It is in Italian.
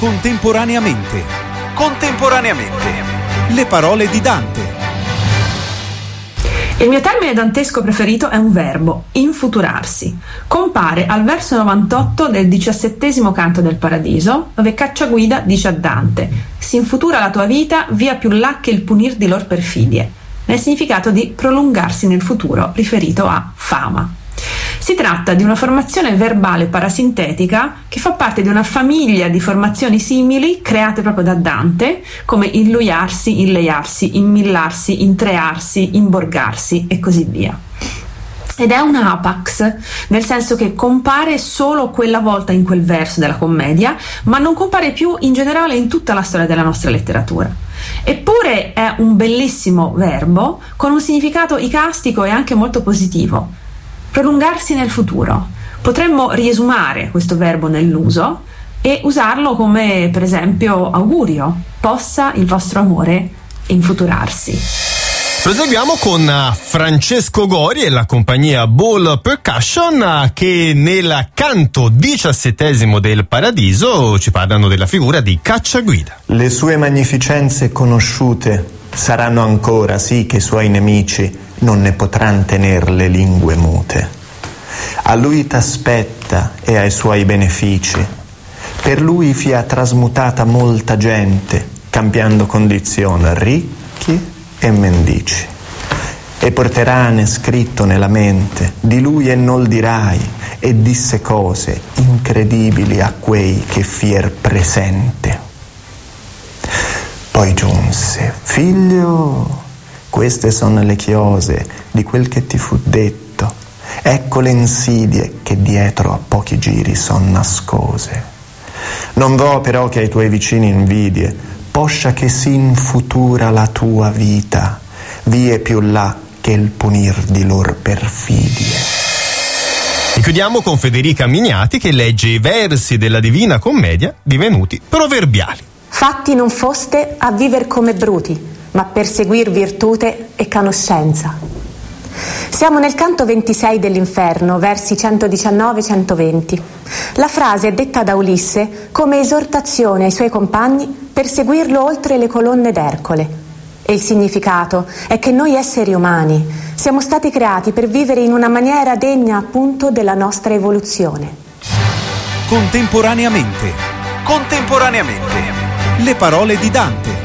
Contemporaneamente. Le parole di Dante. Il mio termine dantesco preferito è un verbo, infuturarsi. Compare al verso 98 del 17° canto del Paradiso, dove Cacciaguida dice a Dante: «Si infutura la tua vita via più là che il punir di lor perfidie», nel significato di prolungarsi nel futuro, riferito a fama. Si tratta di una formazione verbale parasintetica che fa parte di una famiglia di formazioni simili create proprio da Dante, come illuiarsi, inleiarsi, immillarsi, intrearsi, imborgarsi e così via. Ed è una apax, nel senso che compare solo quella volta in quel verso della commedia, ma non compare più in generale in tutta la storia della nostra letteratura. Eppure è un bellissimo verbo con un significato icastico e anche molto positivo. Prolungarsi nel futuro. Potremmo riesumare questo verbo nell'uso e usarlo come, per esempio, augurio: possa il vostro amore infuturarsi. Proseguiamo con Francesco Gori e la compagnia Ball Percussion, che nel canto 17° del Paradiso ci parlano della figura di Cacciaguida. Le sue magnificenze conosciute saranno ancora, sì che i suoi nemici non ne potranno tener le lingue mute. A lui t'aspetta e ai suoi benefici. Per lui fia trasmutata molta gente, cambiando condizione ricchi e mendici. E porterane scritto nella mente di lui e nol dirai, e disse cose incredibili a quei che fier presente. Poi giunse: figlio, queste sono le chiose di quel che ti fu detto, ecco le insidie che dietro a pochi giri son nascose. Non vo però che ai tuoi vicini invidie, poscia che si infutura la tua vita, vie più là che il punir di lor perfidie. E chiudiamo con Federica Miniati, che legge i versi della Divina Commedia divenuti proverbiali. Fatti non foste a viver come bruti, ma per seguir virtute e conoscenza. Siamo nel canto 26 dell'Inferno, versi 119-120. La frase è detta da Ulisse come esortazione ai suoi compagni per seguirlo oltre le colonne d'Ercole. E il significato è che noi esseri umani siamo stati creati per vivere in una maniera degna appunto della nostra evoluzione. Contemporaneamente. Le parole di Dante.